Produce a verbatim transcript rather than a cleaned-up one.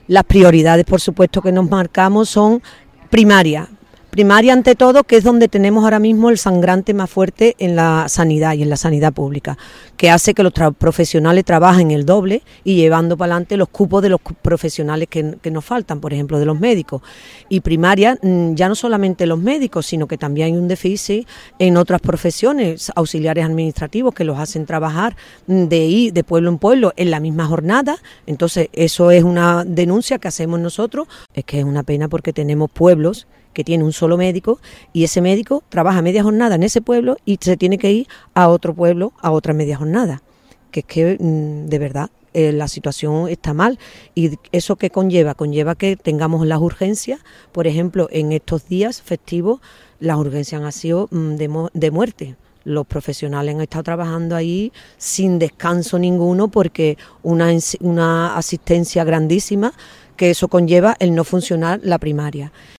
Las prioridades, por supuesto, que nos marcamos son primaria. Primaria ante todo, que es donde tenemos ahora mismo el sangrante más fuerte en la sanidad y en la sanidad pública, que hace que los tra- profesionales trabajen el doble y llevando para adelante los cupos de los profesionales que, que nos faltan, por ejemplo, de los médicos. Y primaria, ya no solamente los médicos, sino que también hay un déficit en otras profesiones, auxiliares administrativos, que los hacen trabajar de ir de pueblo en pueblo en la misma jornada. Entonces, eso es una denuncia que hacemos nosotros. Es que es una pena porque tenemos pueblos que tiene un solo médico y ese médico trabaja media jornada en ese pueblo y se tiene que ir a otro pueblo a otra media jornada, que es que de verdad eh, la situación está mal. Y eso que conlleva, conlleva que tengamos las urgencias, por ejemplo, en estos días festivos las urgencias han sido de, de muerte. Los profesionales han estado trabajando ahí sin descanso ninguno porque una, una asistencia grandísima, que eso conlleva el no funcionar la primaria.